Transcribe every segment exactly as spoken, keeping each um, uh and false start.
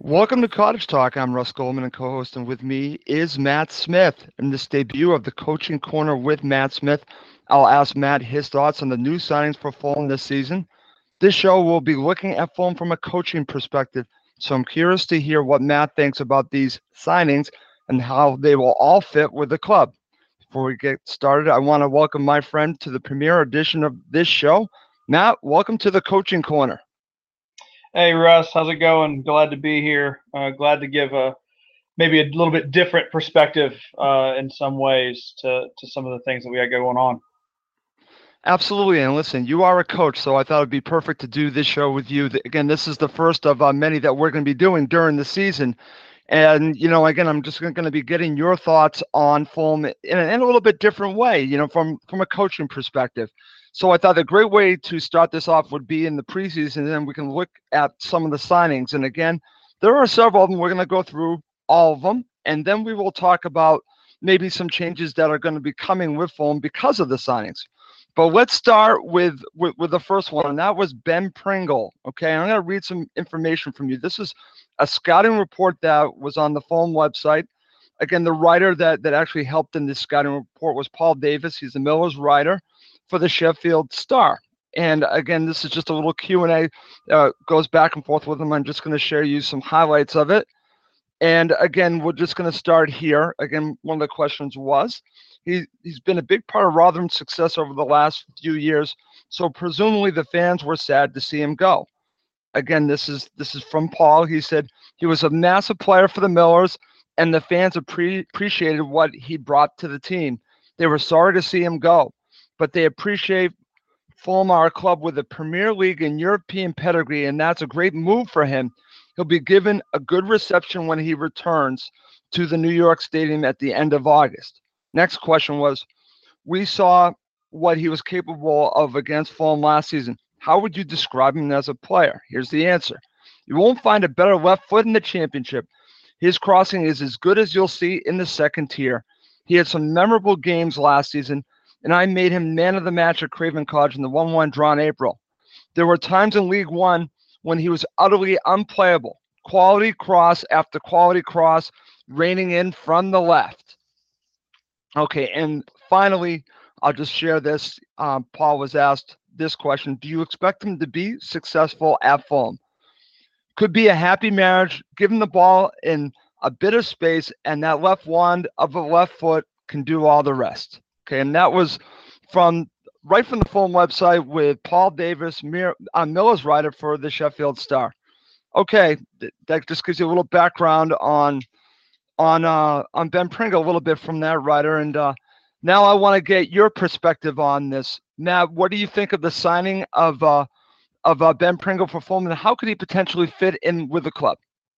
Welcome to Cottage Talk. I'm Russ Goldman and co-host, and with me is Matt Smith. In this debut of the Coaching Corner with Matt Smith, I'll ask Matt his thoughts on the new signings for Fulham this season. This show will be looking at Fulham from a coaching perspective, so I'm curious to hear what Matt thinks about these signings and how they will all fit with the club. Before we get started, I want to welcome my friend to the premiere edition of this show. Matt, welcome to the Coaching Corner. Hey, Russ, how's it going? Glad to be here. Uh, glad to give a maybe a little bit different perspective uh, in some ways to, to some of the things that we got going on. Absolutely. And listen, you are a coach, so I thought it'd be perfect to do this show with you. Again, this is the first of uh, many that we're going to be doing during the season. And, you know, again, I'm just going to be getting your thoughts on Fulham in a, in a little bit different way, you know, from, from a coaching perspective. So I thought a great way to start this off would be in the preseason, and then we can look at some of the signings. And again, there are several of them. We're going to go through all of them, and then we will talk about maybe some changes that are going to be coming with Fulham because of the signings. But let's start with, with, with the first one, and that was Ben Pringle. Okay, I'm going to read some information from you. This is a scouting report that was on the Fulham website. Again, the writer that, that actually helped in this scouting report was Paul Davis. He's the Miller's writer for the Sheffield Star. And again, this is just a little Q and A, uh, goes back and forth with him. I'm just going to share you some highlights of it. And again, we're just going to start here. Again, one of the questions was, he, he's been a big part of Rotherham's success over the last few years, so presumably the fans were sad to see him go. Again, this is this is from Paul. He said he was a massive player for the Millers, and the fans appre- appreciated what he brought to the team. They were sorry to see him go, but they appreciate Fulham, our club with a Premier League and European pedigree, and that's a great move for him. He'll be given a good reception when he returns to the New York Stadium at the end of August. Next question was, we saw what he was capable of against Fulham last season. How would you describe him as a player? Here's the answer. You won't find a better left foot in the championship. His crossing is as good as you'll see in the second tier. He had some memorable games last season, and I made him man of the match at Craven Cottage in the one one draw in April. There were times in League One when he was utterly unplayable. Quality cross after quality cross, raining in from the left. Okay, and finally, I'll just share this. Um, Paul was asked this question: do you expect him to be successful at Fulham? Could be a happy marriage. Give him the ball in a bit of space, and that left wand of the left foot can do all the rest. Okay, and that was from right from the Fulham website with Paul Davis, Mir, uh, Miller's writer for the Sheffield Star. Okay, th- that just gives you a little background on on uh, on Ben Pringle, a little bit from that writer. And uh, now I want to get your perspective on this. Matt, what do you think of the signing of uh, of uh, Ben Pringle for Fulham, and how could he potentially fit in with the club?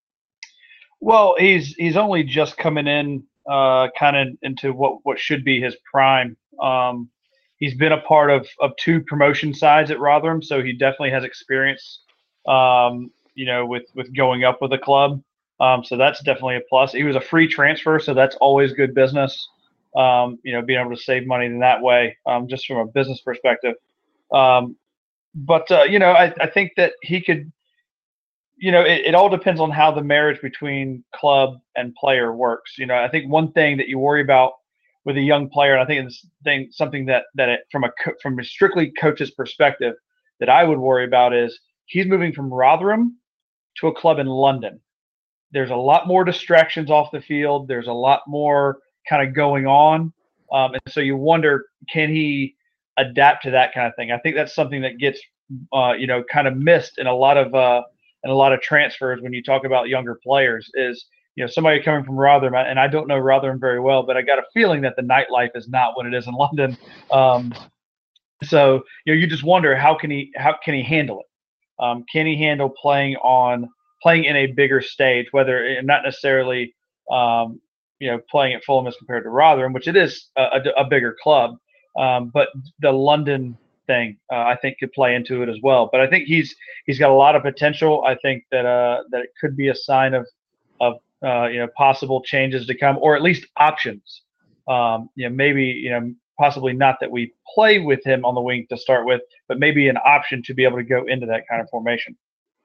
Well, he's he's only just coming in, uh, kind of into what, what should be his prime. Um, he's been a part of, of two promotion sides at Rotherham, so he definitely has experience, um, you know, with, with going up with the club. Um, so that's definitely a plus. He was a free transfer, so that's always good business. Um, you know, being able to save money in that way, um, just from a business perspective. Um, but uh, you know, I, I think that he could. You know, it, it all depends on how the marriage between club and player works. You know, I think one thing that you worry about with a young player, and I think it's thing something that that it, from a from a strictly coach's perspective, that I would worry about is he's moving from Rotherham to a club in London. There's a lot more distractions off the field. There's a lot more kind of going on, um, and so you wonder, can he adapt to that kind of thing? I think that's something that gets, uh, you know, kind of missed in a lot of. Uh, and a lot of transfers when you talk about younger players is, you know, somebody coming from Rotherham, and I don't know Rotherham very well, but I got a feeling that the nightlife is not what it is in London. Um, so, you know, you just wonder how can he how can he handle it? Um, can he handle playing on playing in a bigger stage, whether not necessarily, um, you know, playing at Fulham as compared to Rotherham, which it is a, a, a bigger club, um, but the London thing, uh, I think could play into it as well. But I think he's he's got a lot of potential. I think that uh, that it could be a sign of of uh, you know, possible changes to come, or at least options. Um, you know, maybe, you know, possibly not that we play with him on the wing to start with, but maybe an option to be able to go into that kind of formation.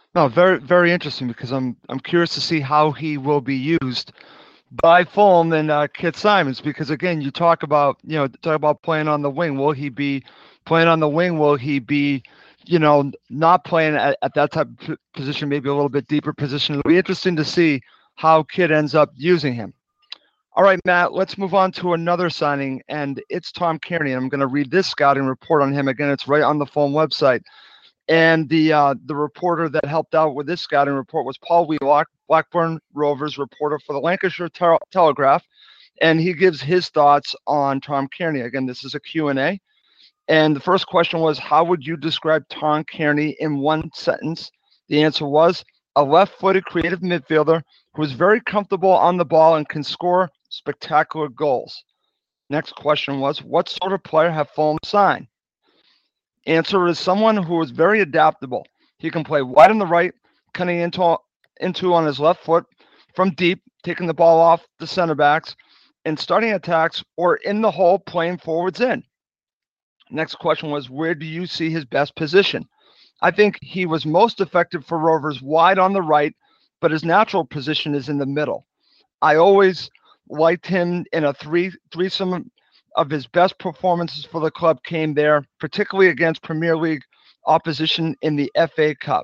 No, very very interesting because I'm I'm curious to see how he will be used by Fulham and uh, Kit Simons because again you talk about you know talk about playing on the wing. Will he be playing on the wing? Will he be you know not playing at, at that type of position, maybe a little bit deeper position? It'll be interesting to see how Kit ends up using him. All right, Matt, let's move on to another signing, and it's Tom Kearney. I'm going to read this scouting report on him. Again, it's right on the Fulham website. And the uh, the reporter that helped out with this scouting report was Paul Wheelock, Blackburn Rovers reporter for the Lancashire Tel- Telegraph, and he gives his thoughts on Tom Kearney. Again, this is a Q and A. And the first question was, how would you describe Tom Kearney in one sentence? The answer was a left-footed creative midfielder who is very comfortable on the ball and can score spectacular goals. Next question was, what sort of player have Fulham signed? Answer is someone who is very adaptable. He can play wide on the right, cutting into into on his left foot from deep, taking the ball off the center backs, and starting attacks or in the hole playing forwards in. Next question was, where do you see his best position? I think he was most effective for Rovers wide on the right, but his natural position is in the middle. I always liked him in a three threesome. Of his best performances for the club came there, particularly against Premier League opposition in the F A Cup.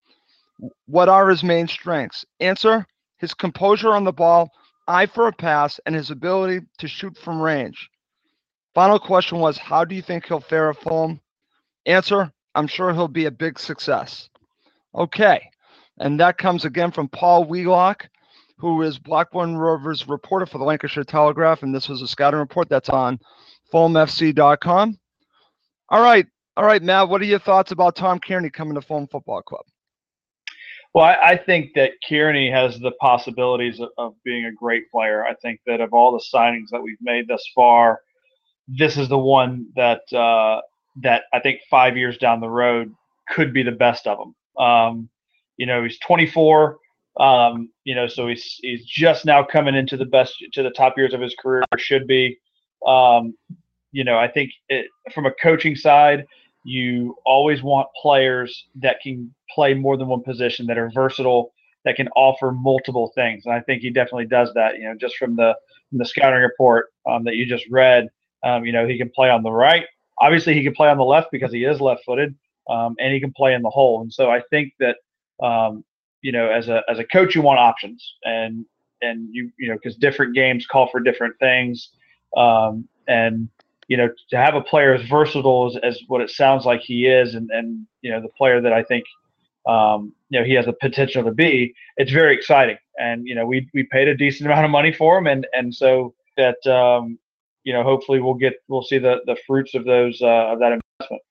What are his main strengths? Answer, his composure on the ball, eye for a pass, and his ability to shoot from range. Final question was, how do you think he'll fare at Fulham? Answer, I'm sure he'll be a big success. Okay, and that comes again from Paul Wheelock, who is Blackburn Rovers reporter for the Lancashire Telegraph, and this was a scouting report that's on fulham f c dot com. All right, all right, Matt, what are your thoughts about Tom Kearney coming to Fulham Football Club? Well, I, I think that Kearney has the possibilities of, of being a great player. I think that of all the signings that we've made thus far, this is the one that uh, that I think five years down the road could be the best of them. Um, you know, he's twenty-four. Um, you know, so he's he's just now coming into the best to the top years of his career. Should be. Um, you know, I think it, from a coaching side, you always want players that can play more than one position, that are versatile, that can offer multiple things. And I think he definitely does that. You know, just from the from the scouting report um, that you just read, um, you know, he can play on the right. Obviously, he can play on the left because he is left-footed, um, and he can play in the hole. And so I think that um, you know, as a as a coach, you want options, and and you you know, because different games call for different things, um, and you know, to have a player as versatile as, as what it sounds like he is, and and you know, the player that I think um, you know, he has the potential to be, it's very exciting. And you know, we we paid a decent amount of money for him, and and so that um, you know, hopefully we'll get we'll see the the fruits of those uh, of that investment.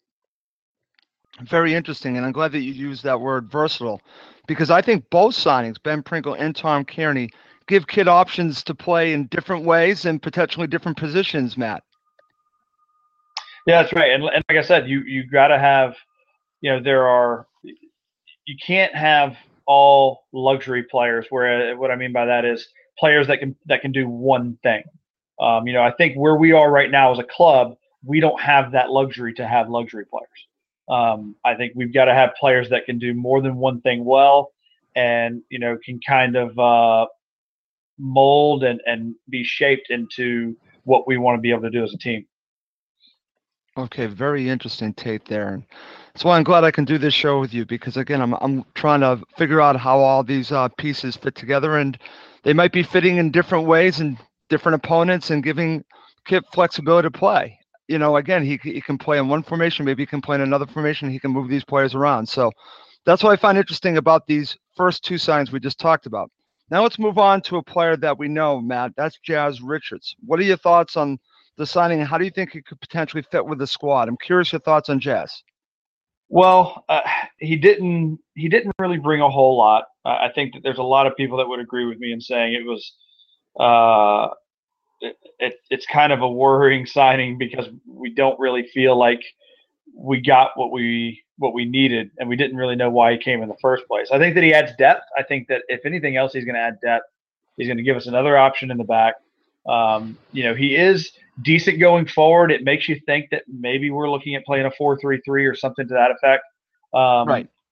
Very interesting, and I'm glad that you used that word versatile, because I think both signings, Ben Pringle and Tom Kearney, give kid options to play in different ways and potentially different positions. Matt. Yeah, that's right. And, and like I said, you you got to have, you know, there are, you can't have all luxury players. Where what I mean by that is players that can that can do one thing. Um, you know, I think where we are right now as a club, we don't have that luxury to have luxury players. Um, I think we've got to have players that can do more than one thing well, and you know, can kind of uh, mold and and be shaped into what we want to be able to do as a team. Okay, very interesting take there. And that's why I'm glad I can do this show with you, because again, I'm I'm trying to figure out how all these uh, pieces fit together, and they might be fitting in different ways and different opponents, and giving Kip flexibility to play. You know, again, he he can play in one formation, maybe he can play in another formation. He can move these players around. So that's what I find interesting about these first two signs we just talked about. Now let's move on to a player that we know, Matt. That's Jazz Richards. What are your thoughts on the signing? How do you think he could potentially fit with the squad? I'm curious your thoughts on Jazz. Well, uh, he didn't. He didn't really bring a whole lot. Uh, I think that there's a lot of people that would agree with me in saying it was. Uh, it, it, it's kind of a worrying signing because we don't really feel like we got what we what we needed, and we didn't really know why he came in the first place. I think that he adds depth. I think that if anything else, he's going to add depth. He's going to give us another option in the back. Um, you know, he is decent going forward. It makes you think that maybe we're looking at playing a four three three or something to that effect. Um, Right.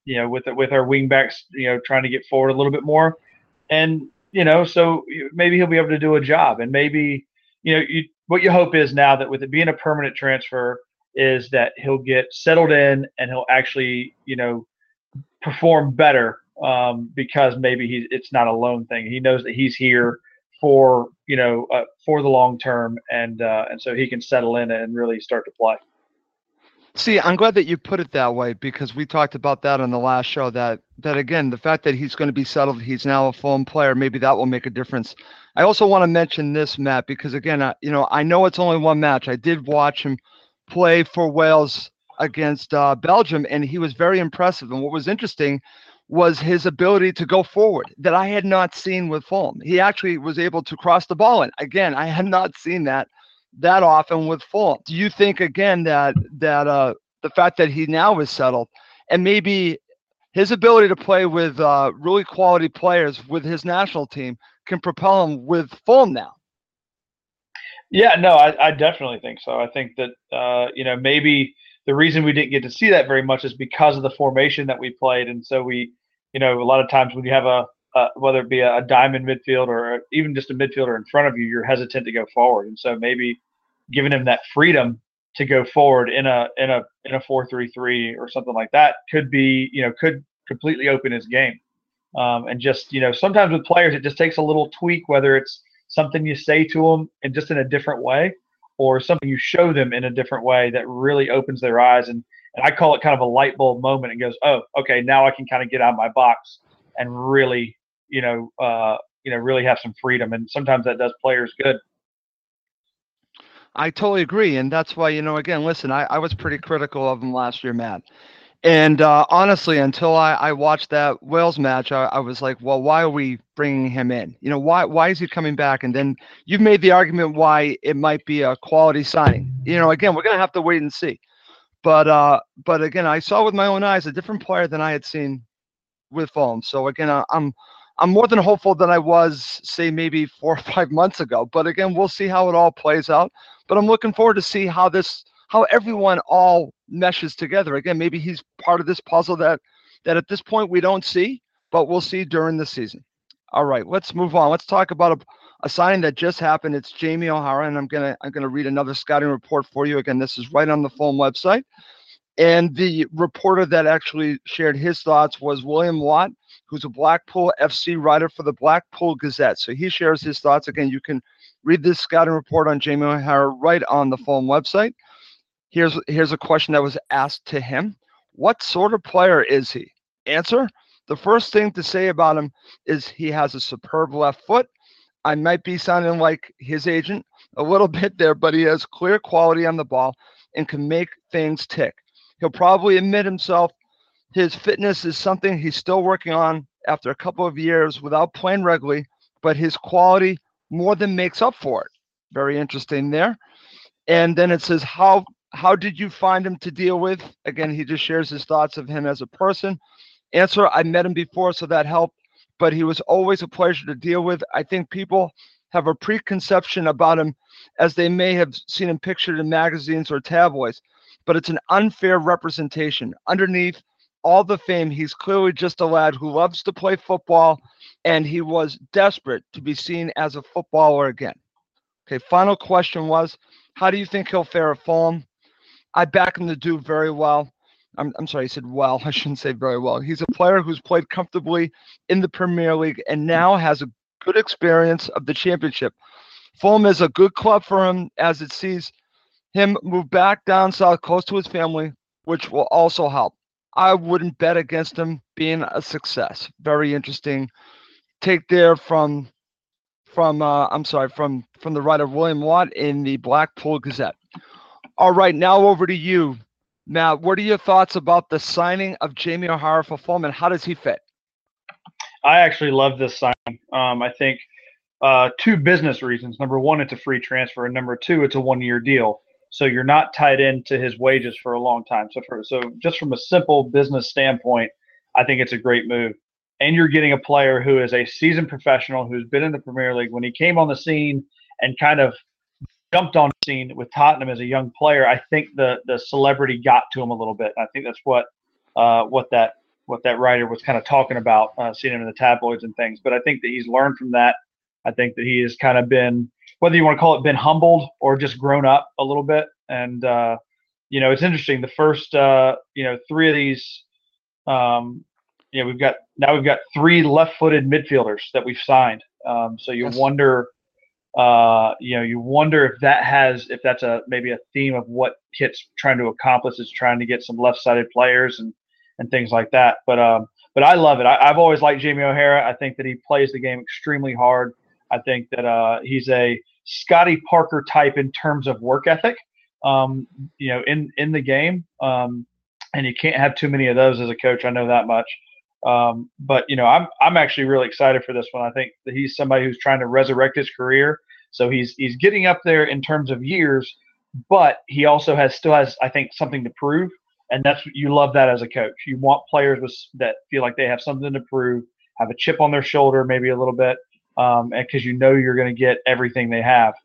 you know, with with our wingbacks, you know, trying to get forward a little bit more, and you know, so maybe he'll be able to do a job, and maybe you know, you, what you hope is now that with it being a permanent transfer, is that he'll get settled in and he'll actually, you know, perform better um, because maybe he's it's not a loan thing. He knows that he's here for you know uh, for the long term, and uh, and so he can settle in and really start to play. See, I'm glad that you put it that way because we talked about that on the last show. That that again, the fact that he's going to be settled, he's now a Fulham player, maybe that will make a difference. I also want to mention this, Matt, because again, I, you know, I know it's only one match. I did watch him play for Wales against uh, Belgium, and he was very impressive. And what was interesting was his ability to go forward that I had not seen with Fulham. He actually was able to cross the ball, and again, I had not seen that that often with Fulham. Do you think again that that uh, the fact that he now is settled and maybe his ability to play with uh, really quality players with his national team can propel him with Fulham now? Yeah, no, I, I definitely think so. I think that uh, you know maybe the reason we didn't get to see that very much is because of the formation that we played, and so we, you know, a lot of times when you have a uh, whether it be a, a diamond midfield or even just a midfielder in front of you, you're hesitant to go forward, and so maybe giving him that freedom to go forward in a in a in a four three three or something like that could be you know could completely open his game. Um, and just you know sometimes with players it just takes a little tweak, whether it's something you say to them and just in a different way, or something you show them in a different way that really opens their eyes. And and I call it kind of a light bulb moment. And goes, oh, okay, now I can kind of get out of my box and really you know uh, you know really have some freedom. And sometimes that does players good. I totally agree, and that's why you know again. Listen, I, I was pretty critical of him last year, Matt. And uh, honestly, until I, I watched that Wales match, I, I was like, well, why are we bringing him in? You know, why why is he coming back? And then you've made the argument why it might be a quality signing. You know, again, we're gonna have to wait and see. But uh, but again, I saw with my own eyes a different player than I had seen with Fulham. So again, I, I'm I'm more than hopeful than I was, say, maybe four or five months ago. But again, we'll see how it all plays out. But I'm looking forward to see how this, how everyone all meshes together. Again, maybe he's part of this puzzle that, that at this point we don't see, but we'll see during the season. All right, let's move on. Let's talk about a, a signing that just happened. It's Jamie O'Hara, and I'm gonna I'm gonna read another scouting report for you. Again, this is right on the Fulham website. And the reporter that actually shared his thoughts was William Watt, who's a Blackpool F C writer for the Blackpool Gazette. So he shares his thoughts. Again, you can read this scouting report on Jamie O'Hara right on the Fulham website. Here's, here's a question that was asked to him. What sort of player is he? Answer, the first thing to say about him is he has a superb left foot. I might be sounding like his agent a little bit there, but he has clear quality on the ball and can make things tick. He'll probably admit himself his fitness is something he's still working on after a couple of years without playing regularly, but his quality more than makes up for it. Very interesting there. And then it says, how how did you find him to deal with? Again, he just shares his thoughts of him as a person. Answer, I met him before, so that helped, but he was always a pleasure to deal with. I think people have a preconception about him as they may have seen him pictured in magazines or tabloids, but it's an unfair representation. Underneath all the fame, he's clearly just a lad who loves to play football, and he was desperate to be seen as a footballer again. Okay, final question was, how do you think he'll fare at Fulham? I back him to do very well. I'm, I'm sorry, I said well. I shouldn't say very well. He's a player who's played comfortably in the Premier League and now has a good experience of the Championship. Fulham is a good club for him as it sees him move back down south close to his family, which will also help. I wouldn't bet against him being a success. Very interesting take there from from uh, I'm sorry from from the writer William Watt in the Blackpool Gazette. All right, now over to you, Matt. What are your thoughts about the signing of Jamie O'Hara for Fulham, and how does he fit? I actually love this signing. Um, I think uh, two business reasons. Number one, it's a free transfer, and number two, it's a one-year deal. So you're not tied into his wages for a long time. So for so just from a simple business standpoint, I think it's a great move. And you're getting a player who is a seasoned professional who's been in the Premier League. When he came on the scene and kind of jumped on the scene with Tottenham as a young player, I think the the celebrity got to him a little bit. I think that's what uh, what that what that writer was kind of talking about, uh, seeing him in the tabloids and things. But I think that he's learned from that. I think that he has kind of been, whether you want to call it been humbled or just grown up a little bit. And, uh, you know, it's interesting. The first, uh, you know, three of these, um, you know, we've got, now we've got three left-footed midfielders that we've signed. Um, so you Yes. wonder, uh, you know, you wonder if that has, if that's a, maybe a theme of what Kit's trying to accomplish, is trying to get some left-sided players and, and things like that. But, um, but I love it. I, I've always liked Jamie O'Hara. I think that he plays the game extremely hard. I think that, uh, he's a Scotty Parker type in terms of work ethic, um, you know, in, in the game. Um, and you can't have too many of those as a coach. I know that much. Um, but you know, I'm I'm actually really excited for this one. I think that he's somebody who's trying to resurrect his career. So he's he's getting up there in terms of years, but he also has still has, I think, something to prove. And that's, you love that as a coach. You want players with, that feel like they have something to prove, have a chip on their shoulder, maybe a little bit, um, and because you know you're going to get everything they have.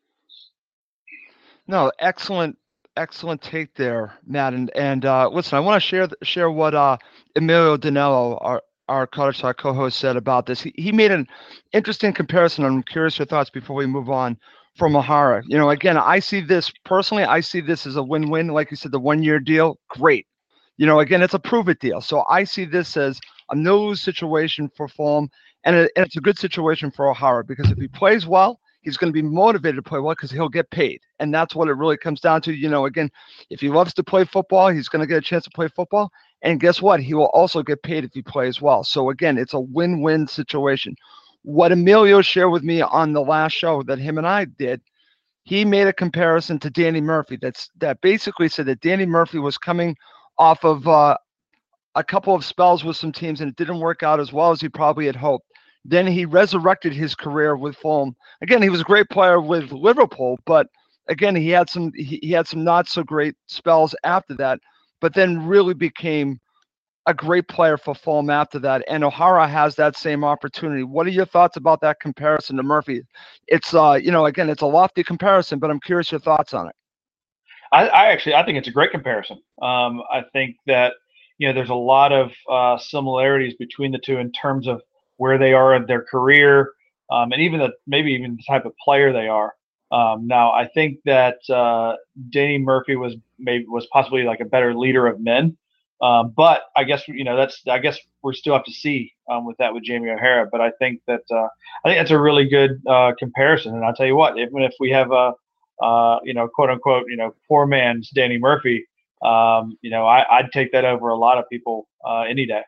No, excellent, excellent take there, Matt. And and uh, listen, I want to share share what uh, Emilio Danello, our our coach, our co-host, said about this. He he made an interesting comparison. I'm curious your thoughts before we move on from O'Hara. You know, again, I see this personally. I see this as a win-win. Like you said, the one-year deal, great. You know, again, it's a prove-it deal. So I see this as a no-lose situation for Fulham, and, it, and it's a good situation for O'Hara, because if he plays well, he's going to be motivated to play well because he'll get paid. And that's what it really comes down to. You know, again, if he loves to play football, he's going to get a chance to play football. And guess what? He will also get paid if he plays well. So again, it's a win-win situation. What Emilio shared with me on the last show that him and I did, he made a comparison to Danny Murphy. That's that basically said that Danny Murphy was coming off of uh, a couple of spells with some teams, and it didn't work out as well as he probably had hoped. Then he resurrected his career with Fulham. Again, he was a great player with Liverpool, but again, he had some he, he had some not so great spells after that, but then really became a great player for Fulham after that. And O'Hara has that same opportunity. What are your thoughts about that comparison to Murphy? It's uh, you know, again, it's a lofty comparison, but I'm curious your thoughts on it. I, I actually I think it's a great comparison. Um, I think that, you know, there's a lot of uh, similarities between the two in terms of where they are in their career, um, and even the maybe even the type of player they are. Um, now, I think that uh, Danny Murphy was maybe was possibly like a better leader of men, um, but I guess you know that's I guess we still have to see um, with that with Jamie O'Hara. But I think that uh, I think that's a really good uh, comparison. And I'll tell you what, even if we have a uh, you know quote unquote you know poor man's Danny Murphy, um, you know I, I'd take that over a lot of people uh, any day.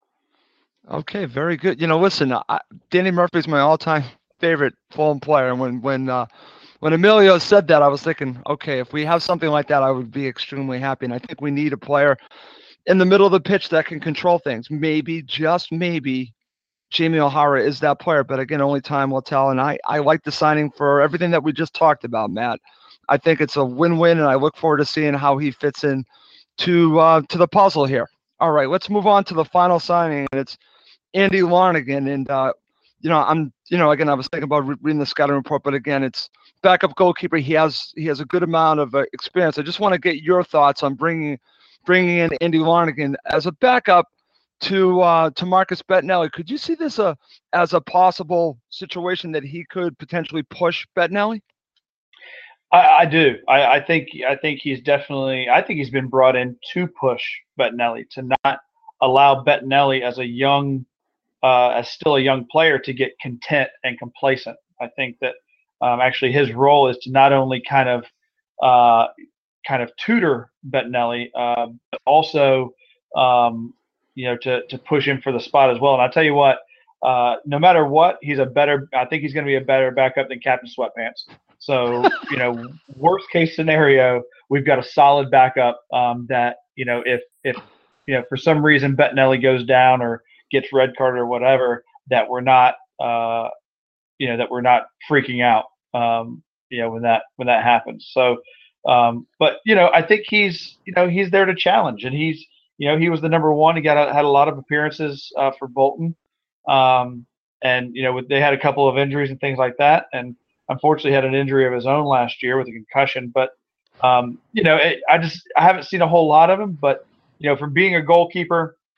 Okay, very good. You know, listen, I, Danny Murphy is my all-time favorite Fulham player. And when when uh, when Emilio said that, I was thinking, okay, if we have something like that, I would be extremely happy. And I think we need a player in the middle of the pitch that can control things. Maybe, just maybe, Jamie O'Hara is that player. But again, only time will tell. And I, I like the signing for everything that we just talked about, Matt. I think it's a win-win, and I look forward to seeing how he fits in to uh, to the puzzle here. All right, let's move on to the final signing, and it's Andy Larnagin. And uh, you know, I'm you know, again, I was thinking about re- reading the scouting report, but again, it's backup goalkeeper. He has he has a good amount of uh, experience. I just want to get your thoughts on bringing bringing in Andy Larnagin as a backup to uh, to Marcus Bettinelli. Could you see this uh, as a possible situation that he could potentially push Bettinelli? I, I do. I, I think I think he's definitely. I think he's been brought in to push Bettinelli, to not allow Bettinelli as a young, uh, as still a young player, to get content and complacent. I think that um, actually his role is to not only kind of uh, kind of tutor Bettinelli, uh, but also um, you know to to push him for the spot as well. And I tell you what, uh, no matter what, he's a better. I think he's going to be a better backup than Captain Sweatpants. So, you know, worst case scenario, we've got a solid backup um, that, you know, if, if, you know, for some reason Bettinelli goes down or gets red carded or whatever, that we're not, uh, you know, that we're not freaking out, um, you know, when that, when that happens. So, um, but, you know, I think he's, you know, he's there to challenge, and he's, you know, he was the number one. He got, a, had a lot of appearances uh, for Bolton. Um, and, you know, they had a couple of injuries and things like that. And, unfortunately, had an injury of his own last year with a concussion. But, um, you know, it, I just I haven't seen a whole lot of him. But, you know, from being a goalkeeper,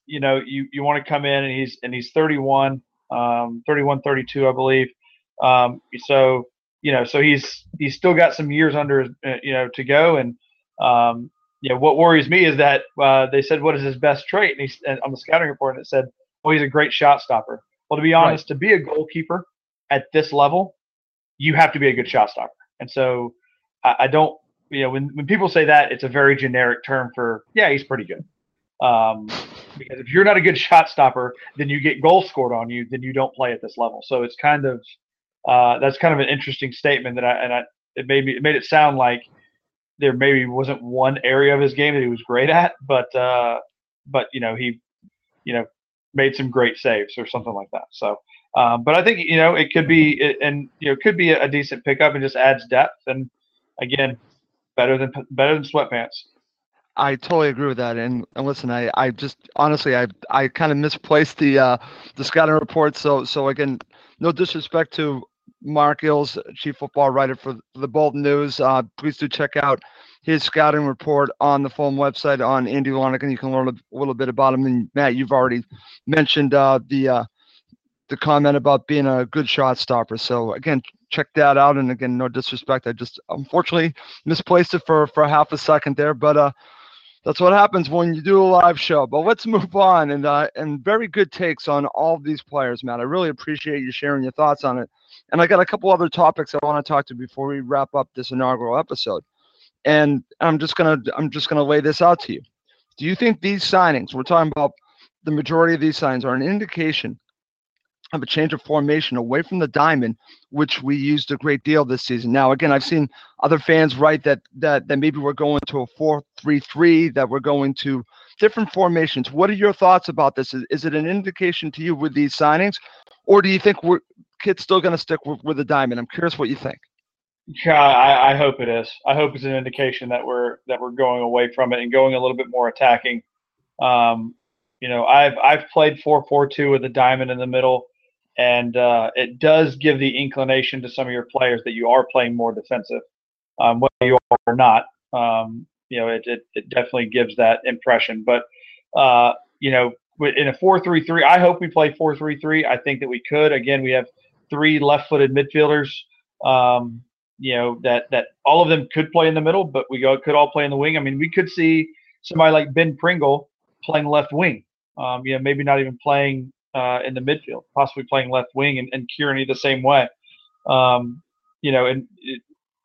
you know, you, you want to come in and he's and he's thirty-one, um, thirty-one, thirty-two, I believe. Um, so you know, so he's he's still got some years under, uh, you know, to go. And um, you know, what worries me is that uh, they said, what is his best trait? And he's and on the scouting report, and it said, well, he's a great shot stopper. Well, to be honest, Right. to be a goalkeeper at this level, you have to be a good shot stopper. And so I, I don't, you know, when, when people say that, it's a very generic term for, yeah, he's pretty good. Um, because if you're not a good shot stopper, then you get goals scored on you, then you don't play at this level. So it's kind of, uh, that's kind of an interesting statement that I, and I, it made me, it made it sound like there maybe wasn't one area of his game that he was great at, but, uh, but, you know, he, you know, made some great saves or something like that. So, um, but I think, you know, it could be, and, you know, could be a, a decent pickup and just adds depth. And again, better than, better than sweatpants. I totally agree with that. And, and listen, I, I just honestly, I, I kind of misplaced the, uh, the scouting report. So, so again, no disrespect to Mark Ills, chief football writer for the Bolton News. Uh, please do check out his scouting report on the Fulham website on Andy Lonergan. You can learn a little bit about him. And Matt, you've already mentioned uh, the uh, the comment about being a good shot stopper. So again, check that out. And again, no disrespect. I just unfortunately misplaced it for for half a second there, but uh. That's what happens when you do a live show. But let's move on. And uh, and very good takes on all of these players, Matt. I really appreciate you sharing your thoughts on it. And I got a couple other topics I want to talk to before we wrap up this inaugural episode. And I'm just gonna I'm just gonna lay this out to you. Do you think these signings, we're talking about the majority of these signings, are an indication of a change of formation away from the diamond, which we used a great deal this season? Now, again, I've seen other fans write that that that maybe we're going to a four three three, that we're going to different formations. What are your thoughts about this? Is, is it an indication to you with these signings, or do you think we're Kit's still going to stick with, with the diamond? I'm curious what you think. Yeah, I, I hope it is. I hope it's an indication that we're that we're going away from it and going a little bit more attacking. Um, you know, I've I've played four four two with a diamond in the middle, and uh, it does give the inclination to some of your players that you are playing more defensive, um, whether you are or not. Um, you know, it, it it definitely gives that impression. But uh, you know, in a four three three, I hope we play four three three. I think that we could. Again, we have three left-footed midfielders. Um, you know, that that all of them could play in the middle, but we go, could all play in the wing. I mean, we could see somebody like Ben Pringle playing left wing. Um, you know, maybe not even playing uh, in the midfield, possibly playing left wing, and, and Kearney the same way. Um, you know, and it,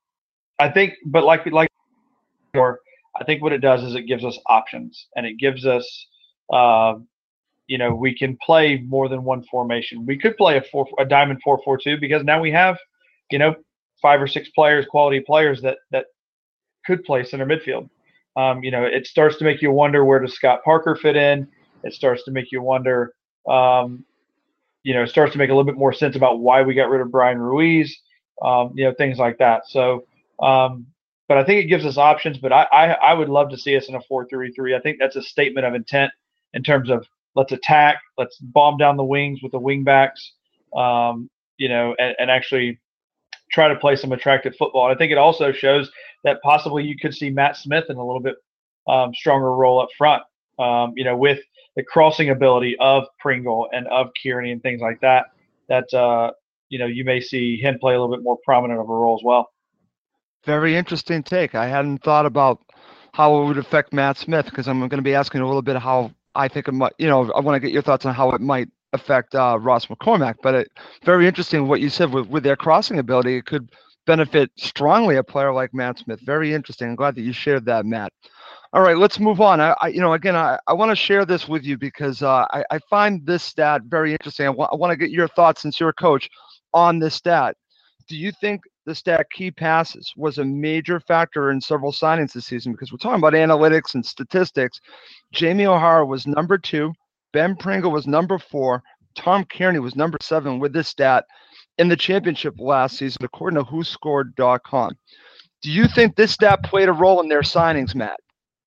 I think, but like like, or I think what it does is it gives us options, and it gives us, uh, you know, we can play more than one formation. We could play a four, a diamond four four two, because now we have, you know, five or six players, quality players that that could play center midfield. Um, you know, it starts to make you wonder, where does Scott Parker fit in? It starts to make you wonder, um, you know, it starts to make a little bit more sense about why we got rid of Brian Ruiz, um, you know, things like that. So, um, but I think it gives us options. But I, I, I would love to see us in a four three three. I think that's a statement of intent in terms of let's attack, let's bomb down the wings with the wing backs, um, you know, and, and actually try to play some attractive football. And I think it also shows that possibly you could see Matt Smith in a little bit um, stronger role up front, um, you know, with the crossing ability of Pringle and of Kearney and things like that, that, uh, you know, you may see him play a little bit more prominent of a role as well. Very interesting take. I hadn't thought about how it would affect Matt Smith, because I'm going to be asking a little bit how I think it might, you know, I want to get your thoughts on how it might affect uh, Ross McCormack. But it, very interesting what you said with, with their crossing ability. It could benefit strongly a player like Matt Smith. Very interesting. I'm glad that you shared that, Matt. All right, let's move on. I, I you know, again, I, I want to share this with you because uh, I, I find this stat very interesting. I, wa- I want to get your thoughts, since you're a coach, on this stat. Do you think the stat key passes was a major factor in several signings this season? Because we're talking about analytics and statistics. Jamie O'Hara was number two. Ben Pringle was number four. Tom Kearney was number seven with this stat in the championship last season, according to who scored dot com. Do you think this stat played a role in their signings, Matt?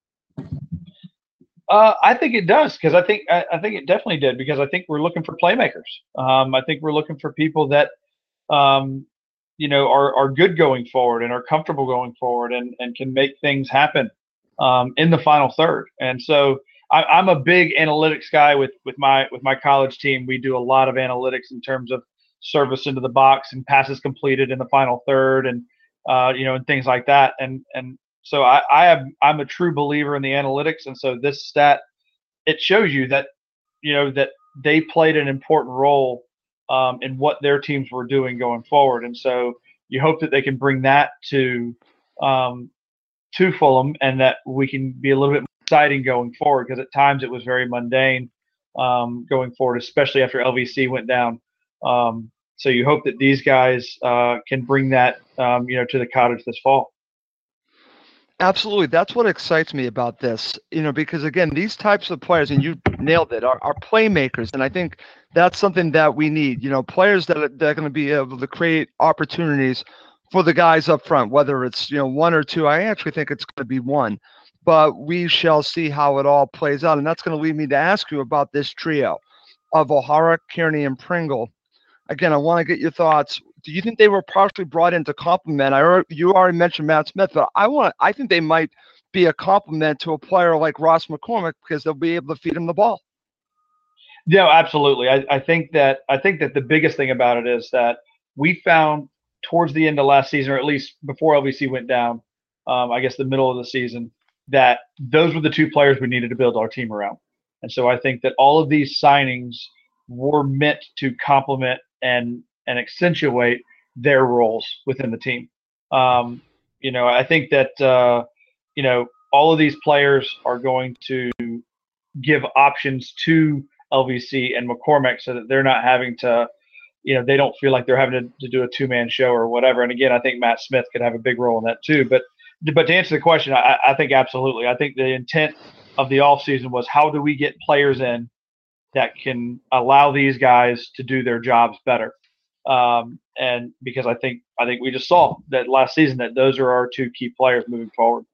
Uh, I think it does, because I think I, I think it definitely did, because I think we're looking for playmakers. Um, I think we're looking for people that, um, you know, are are good going forward and are comfortable going forward and and can make things happen um, in the final third. And so I, I'm a big analytics guy with with my with my college team. We do a lot of analytics in terms of service into the box and passes completed in the final third, and uh, you know, and things like that. And and so I, I have I'm a true believer in the analytics, and so this stat, it shows you that you know that they played an important role um, in what their teams were doing going forward. And so you hope that they can bring that to um, to Fulham, and that we can be a little bit more exciting going forward, because at times it was very mundane um, going forward, especially after L V C went down. Um, so you hope that these guys uh, can bring that um, you know to the Cottage this fall. Absolutely. That's what excites me about this, you know, because again, these types of players, and you nailed it, are, are playmakers. And I think that's something that we need, you know, players that are, that are going to be able to create opportunities for the guys up front, whether it's, you know, one or two. I actually think it's going to be one, but we shall see how it all plays out. And that's going to lead me to ask you about this trio of O'Hara, Kearney, and Pringle. Again, I want to get your thoughts. Do you think they were partially brought in to complement? I heard, you already mentioned Matt Smith, but I want. I think they might be a complement to a player like Ross McCormick, because they'll be able to feed him the ball. Yeah, absolutely. I, I think that I think that the biggest thing about it is that we found towards the end of last season, or at least before L V C went down, um, I guess the middle of the season, that those were the two players we needed to build our team around. And so I think that all of these signings were meant to complement and and accentuate their roles within the team. Um, you know, I think that, uh, you know, all of these players are going to give options to L V C and McCormick, so that they're not having to, you know, they don't feel like they're having to, to do a two-man show or whatever. And again, I think Matt Smith could have a big role in that too. But, but to answer the question, I, I think absolutely. I think the intent of the offseason was, how do we get players in that can allow these guys to do their jobs better? Um, and because I think I think we just saw that last season that those are our two key players moving forward.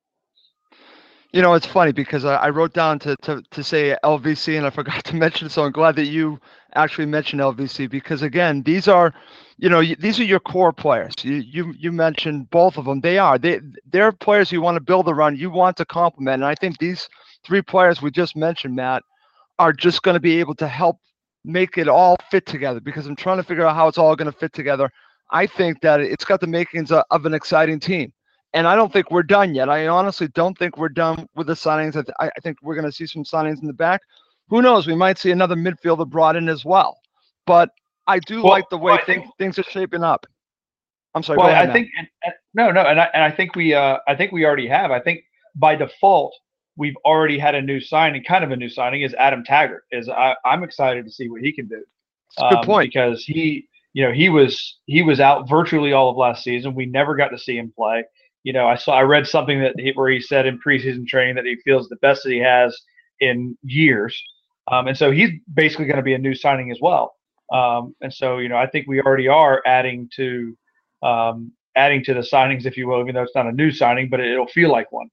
You know, it's funny because I, I wrote down to, to to say L V C and I forgot to mention it, so I'm glad that you actually mentioned L V C, because again, these are, you know, these are your core players. You you you mentioned both of them. They are they they're players you want to build around. You want to complement, and I think these three players we just mentioned, Matt, are just going to be able to help make it all fit together, because I'm trying to figure out how it's all going to fit together. I think that it's got the makings of, of an exciting team, and I don't think we're done yet. I honestly don't think we're done with the signings. I, th- I think we're going to see some signings in the back. Who knows? We might see another midfielder brought in as well. But I do well, like the way well, think, think, things are shaping up. I'm sorry. Well, go ahead, I think and, no, no, and I and I think we uh I think we already have. I think by default, we've already had a new signing, kind of a new signing, is Adam Taggart. Is I, I'm excited to see what he can do. Um, Good point. Because he, you know, he was he was out virtually all of last season. We never got to see him play. You know, I saw I read something that he, where he said in preseason training that he feels the best that he has in years, um, and so he's basically going to be a new signing as well. Um, and so, you know, I think we already are adding to um, adding to the signings, if you will, even though it's not a new signing, but it'll feel like one.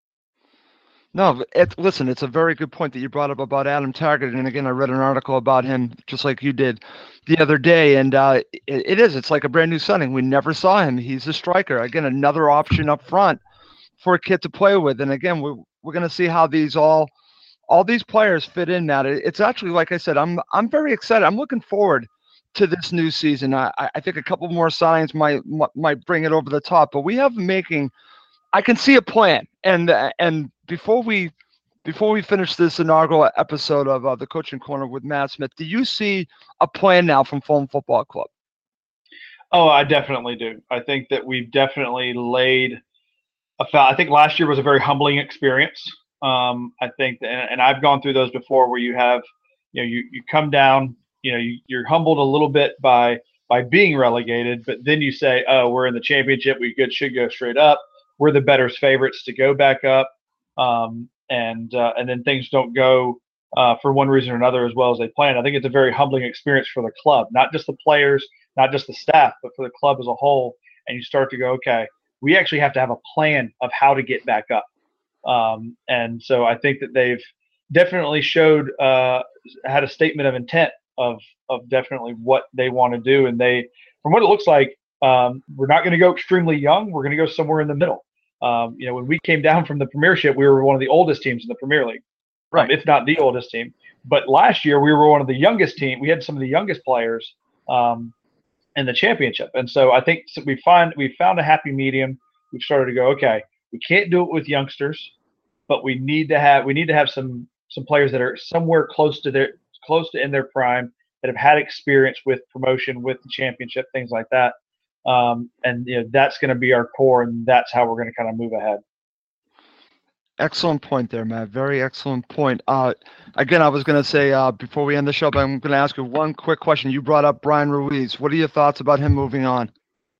No, it, listen, it's a very good point that you brought up about Adam Taggart. And again, I read an article about him just like you did the other day. And uh, it, it is, it's like a brand new signing. We never saw him. He's a striker. Again, another option up front for a kid to play with. And again, we're, we're going to see how these all, all these players fit in that. It, it's actually, like I said, I'm, I'm very excited. I'm looking forward to this new season. I, I think a couple more signings might, might bring it over the top, but we have making, I can see a plan. And, and, Before we, before we finish this inaugural episode of uh, the Coaching Corner with Matt Smith, do you see a plan now from Fulham Football Club? Oh, I definitely do. I think that we've definitely laid a. I think last year was a very humbling experience. Um, I think, that, and, and I've gone through those before, where you have, you know, you you come down, you know, you, you're humbled a little bit by by being relegated, but then you say, oh, we're in the championship, we good should go straight up. We're the better favorites to go back up. Um, and uh, and then things don't go uh, for one reason or another as well as they planned. I think it's a very humbling experience for the club, not just the players, not just the staff, but for the club as a whole. And you start to go, okay, we actually have to have a plan of how to get back up. Um, and so I think that they've definitely showed uh, had a statement of intent of of definitely what they want to do. And they, from what it looks like, um, we're not going to go extremely young. We're going to go somewhere in the middle. Um, you know, when we came down from the Premiership, we were one of the oldest teams in the Premier League. right. um, if not the oldest team. But last year we were one of the youngest team. We had some of the youngest players um, in the championship, and so I think we find we found a happy medium. We've started to go, okay, we can't do it with youngsters, but we need to have we need to have some some players that are somewhere close to their close to in their prime, that have had experience with promotion, with the championship, things like that. Um, and you know, that's going to be our core, and that's how we're going to kind of move ahead. Excellent point there, Matt. Very excellent point. Uh, again, I was going to say uh, before we end the show, but I'm going to ask you one quick question. You brought up Brian Ruiz. What are your thoughts about him moving on?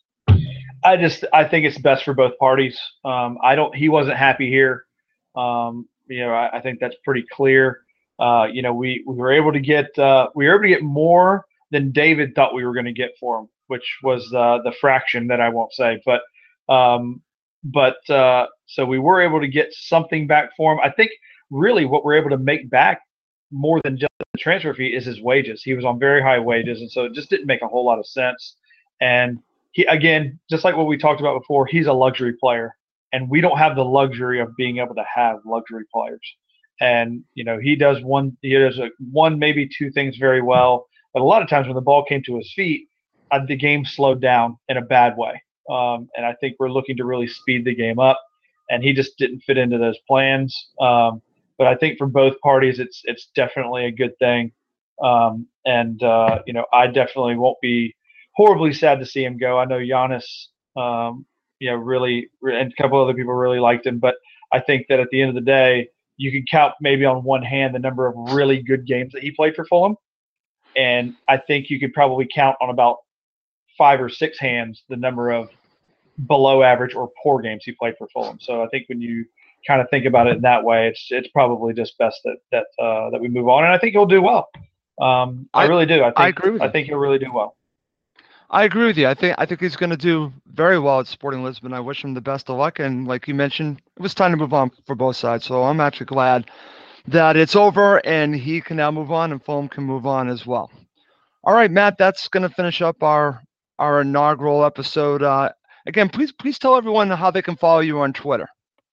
I just I think it's best for both parties. Um, I don't. He wasn't happy here. Um, you know, I, I think that's pretty clear. Uh, you know, we, we were able to get uh, we were able to get more than David thought we were going to get for him, which was uh, the fraction that I won't say. But um, but uh, so we were able to get something back for him. I think really what we're able to make back more than just the transfer fee is his wages. He was on very high wages, and so it just didn't make a whole lot of sense. And he, again, just like what we talked about before, he's a luxury player, and we don't have the luxury of being able to have luxury players. And you know, he does one, he does a, one, maybe two things very well, but a lot of times when the ball came to his feet, uh, the game slowed down in a bad way. Um, and I think we're looking to really speed the game up, and he just didn't fit into those plans. Um, but I think for both parties, it's it's definitely a good thing. Um, and uh, you know, I definitely won't be horribly sad to see him go. I know Giannis, um, you know, really, and a couple other people really liked him, but I think that at the end of the day, you can count maybe on one hand the number of really good games that he played for Fulham. And I think you could probably count on about five or six hands the number of below average or poor games he played for Fulham. So I think when you kind of think about it in that way, it's it's probably just best that that uh, that we move on. And I think he'll do well. Um, I, I really do. I think I agree with I you. think he'll really do well. I agree with you. I think I think he's going to do very well at Sporting Lisbon. I wish him the best of luck. And like you mentioned, it was time to move on for both sides. So I'm actually glad that it's over and he can now move on and Fulham can move on as well. All right, Matt, that's going to finish up our our inaugural episode. Uh, again, please please tell everyone how they can follow you on Twitter.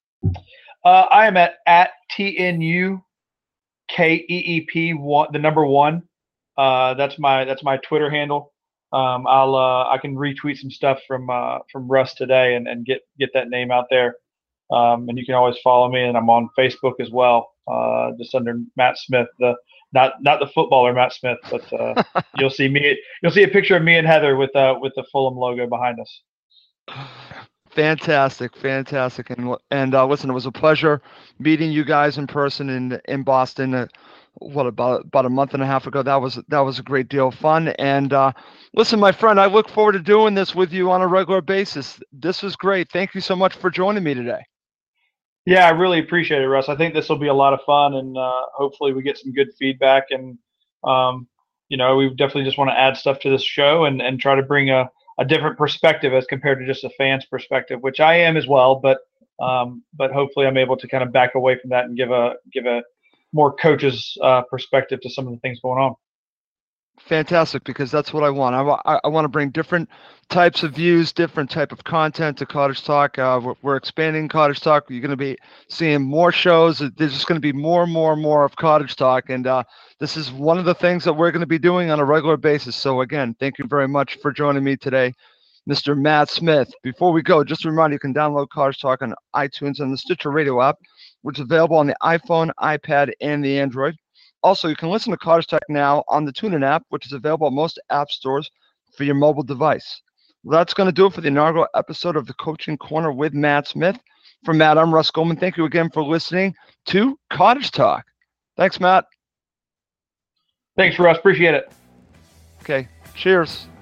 Uh, I am at at T N U K E E P one, the number one. Uh, that's my that's my Twitter handle. Um, I'll uh, I can retweet some stuff from uh, from Russ today and, and get get that name out there. Um, and you can always follow me, and I'm on Facebook as well, uh, just under Matt Smith. The not not the footballer Matt Smith, but uh, you'll see me. You'll see a picture of me and Heather with uh with the Fulham logo behind us. Fantastic, fantastic, and and uh, listen, it was a pleasure meeting you guys in person in in Boston. Uh, what about about a month and a half ago? That was that was a great deal of fun. And uh, listen, my friend, I look forward to doing this with you on a regular basis. This was great. Thank you so much for joining me today. Yeah, I really appreciate it, Russ. I think this will be a lot of fun, and uh, hopefully we get some good feedback. And um, you know, we definitely just want to add stuff to this show and and try to bring a a different perspective as compared to just a fan's perspective, which I am as well. But um, but hopefully I'm able to kind of back away from that and give a give a more coach's uh, perspective to some of the things going on. Fantastic, because that's what I want. I, I, I want to bring different types of views, different type of content to Cottage Talk. Uh, we're, we're expanding Cottage Talk. You're going to be seeing more shows. There's just going to be more and more and more of Cottage Talk. And uh, this is one of the things that we're going to be doing on a regular basis. So again, thank you very much for joining me today, Mister Matt Smith. Before we go, just a reminder, you can download Cottage Talk on iTunes and the Stitcher Radio app, which is available on the iPhone, iPad, and the Android. Also, you can listen to Cottage Talk now on the TuneIn app, which is available at most app stores for your mobile device. Well, that's going to do it for the inaugural episode of the Coaching Corner with Matt Smith. For Matt, I'm Russ Goldman. Thank you again for listening to Cottage Talk. Thanks, Matt. Thanks, Russ. Appreciate it. Okay. Cheers.